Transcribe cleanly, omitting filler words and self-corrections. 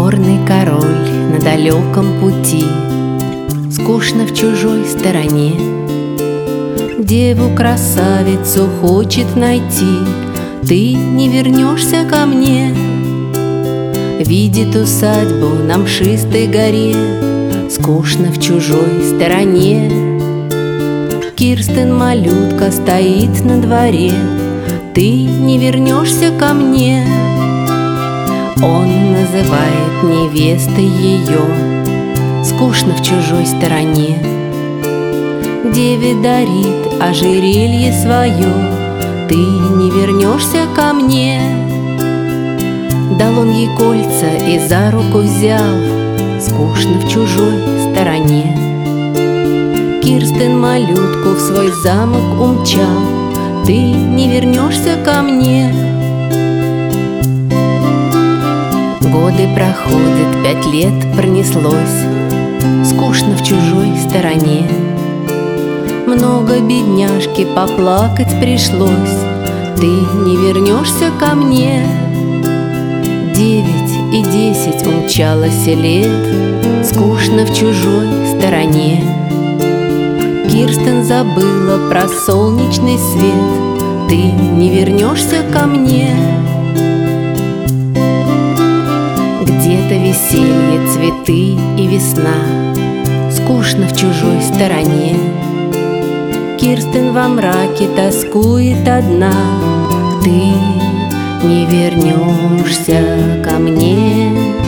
Горный король на далеком пути, скучно в чужой стороне. Деву-красавицу хочет найти, ты не вернешься ко мне. Видит усадьбу на мшистой горе, скучно в чужой стороне. Кирстен малютка стоит на дворе, ты не вернешься ко мне. Он называет невестой ее, скучно в чужой стороне. Деве дарит ожерелье свое, ты не вернешься ко мне. Дал он ей кольца и за руку взял, скучно в чужой стороне. Кирстен малютку в свой замок умчал, ты не вернешься ко мне. Годы проходят, 5 лет пронеслось, скучно в чужой стороне. Много бедняжки поплакать пришлось, ты не вернешься ко мне. 9 и 10 умчалось лет, скучно в чужой стороне. Кирстен забыла про солнечный свет, ты не вернешься ко мне. Где-то веселье, цветы и весна, скучно в чужой стороне. Кирстен во мраке тоскует одна, ты не вернешься ко мне.